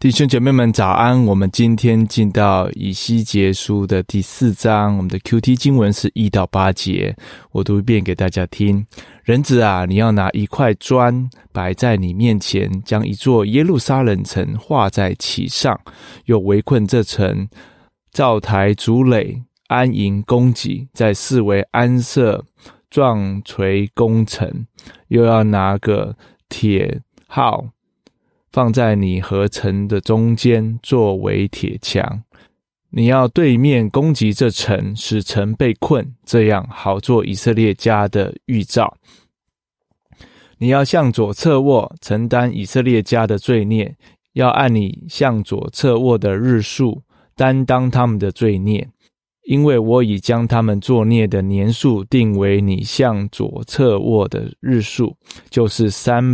弟兄姐妹们早安，我们今天进到以西结书的第4章，我们的 QT 经文是1到8节，我读一遍给大家听。人子啊，你要拿一块砖摆在你面前，将一座耶路撒冷城画在其上，又围困这城，造台筑垒，安营攻击，在四围安设撞锤攻城，又要拿个铁号放在你和城的中间，作为铁墙。你要对面攻击这城，使城被困，这样好做以色列家的预兆。你要向左侧卧，承担以色列家的罪孽，要按你向左侧卧的日数，担当他们的罪孽。因为我已将他们作孽的年数定为你向左侧卧的日数，就是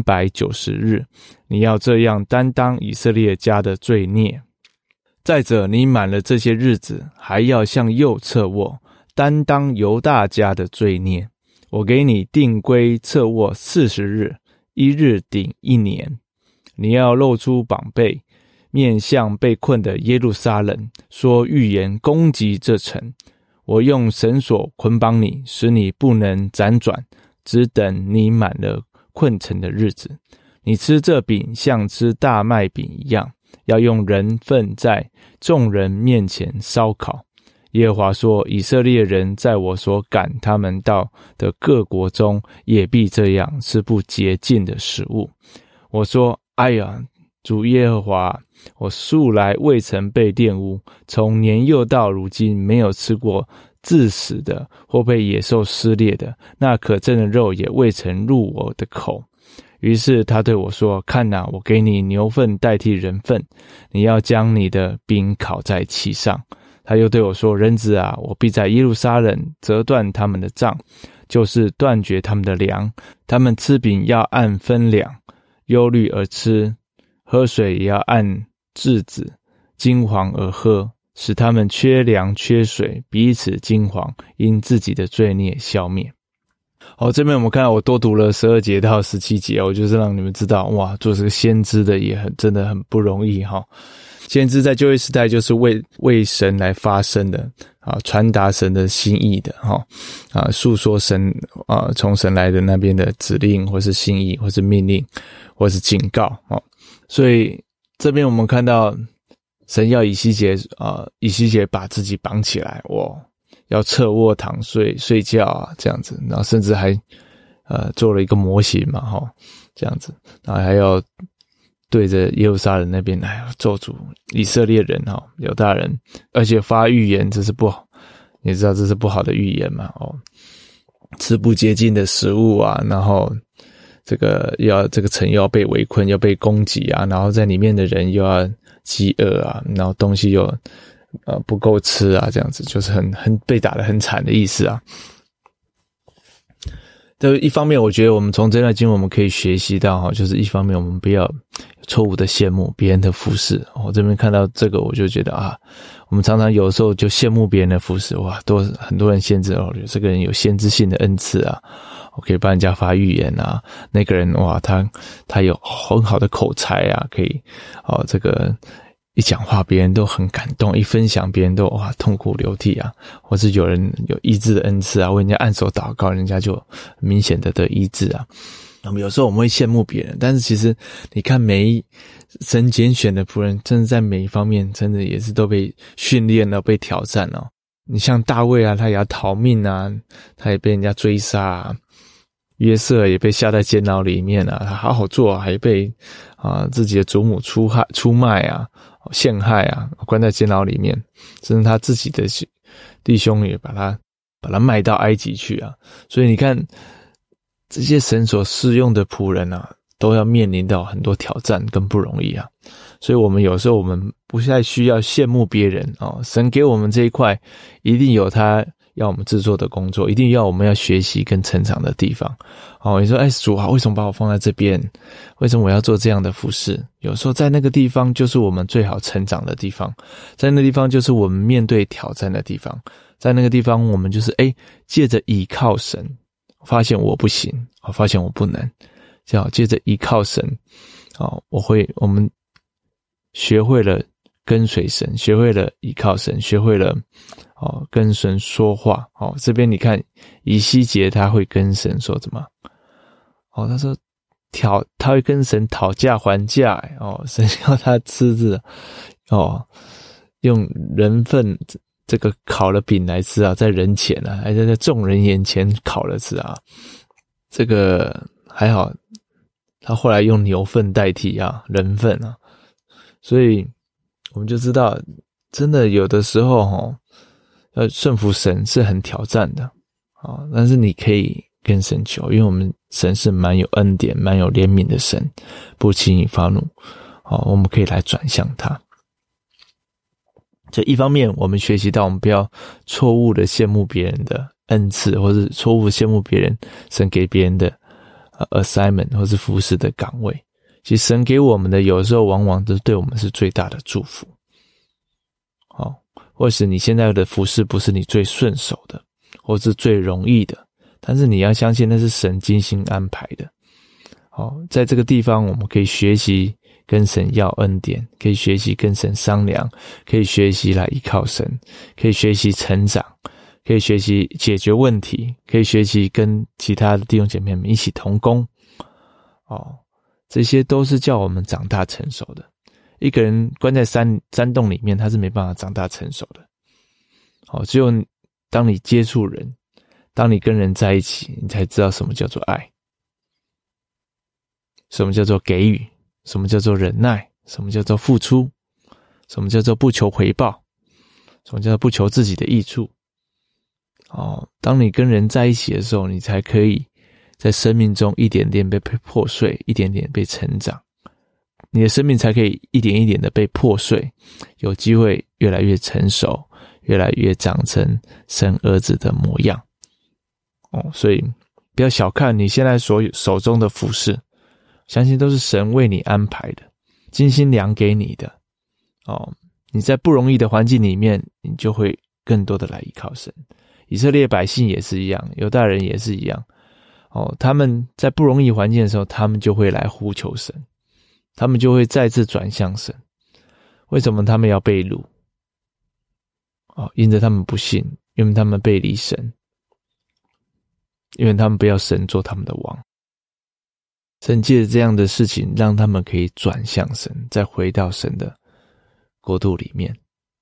390日。你要这样担当以色列家的罪孽。再者，你满了这些日子，还要向右侧卧，担当犹大家的罪孽。我给你定规侧卧40日，一日顶1年。你要露出膀臂，面向被困的耶路撒冷，说预言攻击这城。我用绳索捆绑你，使你不能辗转，只等你满了困城的日子。你吃这饼像吃大麦饼一样，要用人粪在众人面前烧烤。耶和华说，以色列人在我所赶他们到的各国中，也必这样吃不洁净的食物。我说，哎呀，主耶和华，我素来未曾被玷污，从年幼到如今没有吃过自死的或被野兽撕裂的，那可憎的肉也未曾入我的口。于是他对我说，看哪，我给你牛粪代替人粪，你要将你的饼烤在其上。他又对我说，人子啊，我必在耶路撒冷折断他们的杖，就是断绝他们的粮。他们吃饼要按分两，忧虑而吃，喝水也要按质子，金黄而喝，使他们缺粮缺水，彼此金黄，因自己的罪孽消灭。好，这边我们看到我多读了12节到17节，我就是让你们知道，哇，做这个先知的也真的很不容易哈。先知在旧约时代就是为神来发声的啊，传达神的心意的哈啊，诉说神啊从神来的那边的指令，或是心意，或是命令，或是警告啊。所以这边我们看到神要以西结把自己绑起来，要侧卧躺睡觉啊，这样子，然后甚至还做了一个模型嘛齁，这样子，然后还要对着耶路撒冷那边来咒诅以色列人齁，犹大人，而且发预言，这是不好，你知道这是不好的预言嘛吃不洁净的食物啊，然后这个城又要被围困，要被攻击啊，然后在里面的人又要饥饿啊，然后东西又不够吃啊，这样子就是很被打得很惨的意思啊。这一方面我觉得我们从这段经文我们可以学习到就是一方面我们不要错误的羡慕别人的服事。我这边看到这个我就觉得我们常常有时候就羡慕别人的服事，哇，很多人先知这个人有先知性的恩赐啊，我可以帮人家发预言啊，那个人哇他有很好的口才啊，可以这个一讲话别人都很感动，一分享别人都哇痛哭流涕啊，或是有人有医治的恩赐啊，为人家按手祷告，人家就明显的得医治啊。有时候我们会羡慕别人，但是其实你看神拣选的仆人真的在每一方面真的也是都被训练了，被挑战了。你像大卫啊，他也要逃命啊，他也被人家追杀啊，约瑟也被下在监牢里面啊，他好好做还被自己的祖母出卖啊，陷害啊，关在监牢里面，甚至他自己的弟兄也把他卖到埃及去啊。所以你看这些神所适用的仆人啊，都要面临到很多挑战跟不容易啊。所以我们有时候我们不太需要羡慕别人神给我们这一块一定有他要我们制作的工作，一定要我们要学习跟成长的地方你说主啊，为什么把我放在这边，为什么我要做这样的服事？有时候在那个地方就是我们最好成长的地方，在那个地方就是我们面对挑战的地方，在那个地方我们就是借着倚靠神，发现我不行，发现我不能，这样借着依靠神我们学会了跟随神，学会了依靠神，学会了跟神说话。这边你看以西结他会跟神说什么？他说他会跟神讨价还价，神要他吃着用人份这个烤了饼来吃啊，在人前啊，还在众人眼前烤了吃啊。这个还好，他后来用牛粪代替啊，人粪啊。所以我们就知道，真的有的时候要顺服神是很挑战的但是你可以跟神求，因为我们神是蛮有恩典、蛮有怜悯的神，不轻易发怒我们可以来转向他。就一方面我们学习到我们不要错误的羡慕别人的恩赐，或是错误羡慕别人神给别人的assignment 或是服侍的岗位。其实神给我们的有时候往往都对我们是最大的祝福或是你现在的服侍不是你最顺手的，或是最容易的，但是你要相信那是神精心安排的在这个地方我们可以学习跟神要恩典，可以学习跟神商量，可以学习来依靠神，可以学习成长，可以学习解决问题，可以学习跟其他的弟兄姐妹们一起同工这些都是叫我们长大成熟的。一个人关在山洞里面，他是没办法长大成熟的只有当你接触人，当你跟人在一起，你才知道什么叫做爱，什么叫做给予，什么叫做忍耐，什么叫做付出，什么叫做不求回报，什么叫做不求自己的益处当你跟人在一起的时候，你才可以在生命中一点点被破碎，一点点被成长，你的生命才可以一点一点的被破碎，有机会越来越成熟，越来越长成神儿子的模样所以不要小看你现在手中的服事，相信都是神为你安排的，精心量给你的你在不容易的环境里面，你就会更多的来依靠神。以色列百姓也是一样，犹大人也是一样他们在不容易环境的时候，他们就会来呼求神，他们就会再次转向神。为什么他们要被掳因着他们不信，因为他们背离神，因为他们不要神做他们的王。神借着这样的事情，让他们可以转向神，再回到神的国度里面。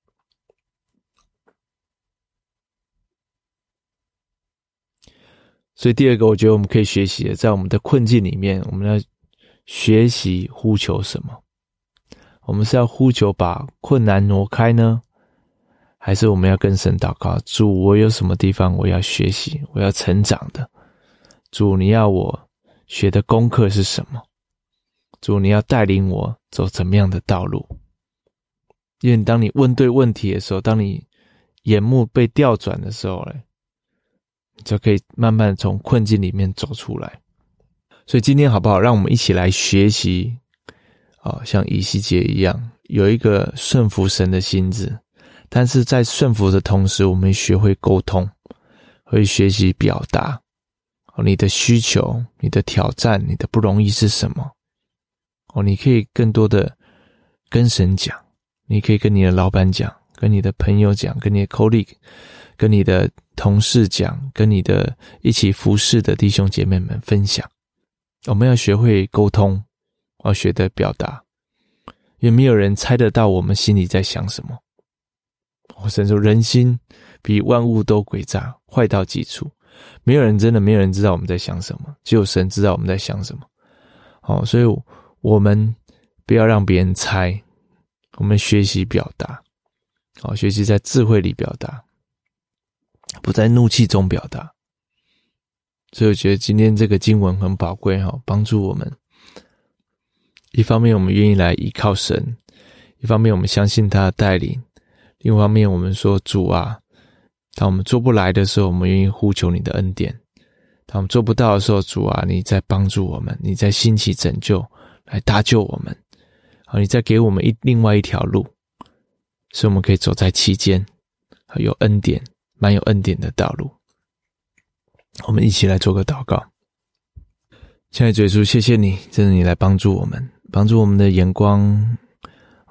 所以第二个我觉得我们可以学习的，在我们的困境里面，我们要学习呼求什么。我们是要呼求把困难挪开呢，还是我们要跟神祷告，主，我有什么地方我要学习，我要成长的，主，你要我学的功课是什么，主，你要带领我走怎么样的道路。因为当你问对问题的时候，当你眼目被调转的时候你就可以慢慢从困境里面走出来。所以今天好不好，让我们一起来学习像以西结一样，有一个顺服神的心智，但是在顺服的同时，我们学会沟通，会学习表达你的需求，你的挑战，你的不容易是什么你可以更多的跟神讲，你可以跟你的老板讲，跟你的朋友讲，跟你的 colleague， 跟你的同事讲，跟你的一起服侍的弟兄姐妹们分享。我们要学会沟通，要学得表达，因为没有人猜得到我们心里在想什么。神说人心比万物都诡诈，坏到极处。没有人知道我们在想什么，只有神知道我们在想什么所以我们不要让别人猜，我们学习表达学习在智慧里表达，不在怒气中表达。所以我觉得今天这个经文很宝贵帮助我们。一方面我们愿意来依靠神，一方面我们相信他的带领，另一方面我们说，主啊，当我们做不来的时候，我们愿意呼求你的恩典。当我们做不到的时候，主啊，你在帮助我们，你在兴起拯救来搭救我们你再给我们另外一条路，使我们可以走在其间有恩典，蛮有恩典的道路。我们一起来做个祷告。亲爱的主耶稣，谢谢你，真的你来帮助我们的眼光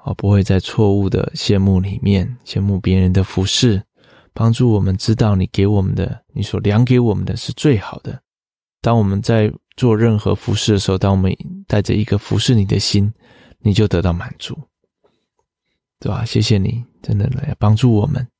不会在错误的羡慕里面羡慕别人的服事，帮助我们知道你给我们的，你所量给我们的是最好的。当我们在做任何服事的时候，当我们带着一个服事你的心，你就得到满足，对吧？谢谢你真的来帮助我们，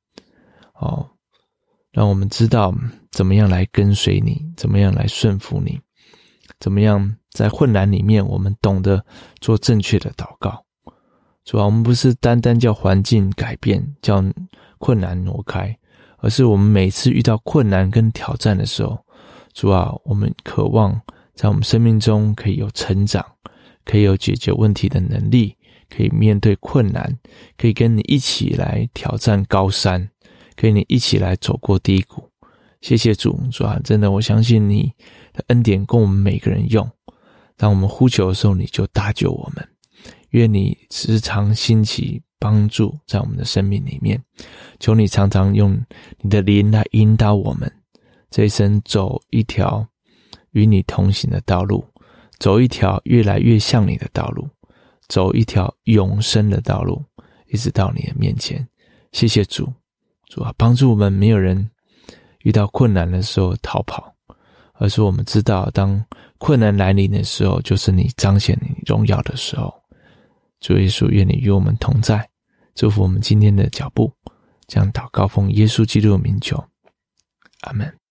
让我们知道怎么样来跟随你，怎么样来顺服你，怎么样在混乱里面我们懂得做正确的祷告。主啊，我们不是单单叫环境改变，叫困难挪开，而是我们每次遇到困难跟挑战的时候，主啊，我们渴望在我们生命中可以有成长，可以有解决问题的能力，可以面对困难，可以跟你一起来挑战高山，跟你一起来走过低谷。谢谢主，主啊，真的我相信你的恩典供我们每个人用，当我们呼求的时候，你就搭救我们。愿你时常兴起帮助在我们的生命里面，求你常常用你的灵来引导我们这一生走一条与你同行的道路，走一条越来越像你的道路，走一条永生的道路，一直到你的面前。谢谢主，主啊，帮助我们没有人遇到困难的时候逃跑，而是我们知道当困难来临的时候，就是你彰显你荣耀的时候。主耶稣，愿你与我们同在，祝福我们今天的脚步，这样祷告奉耶稣基督的名求，阿们。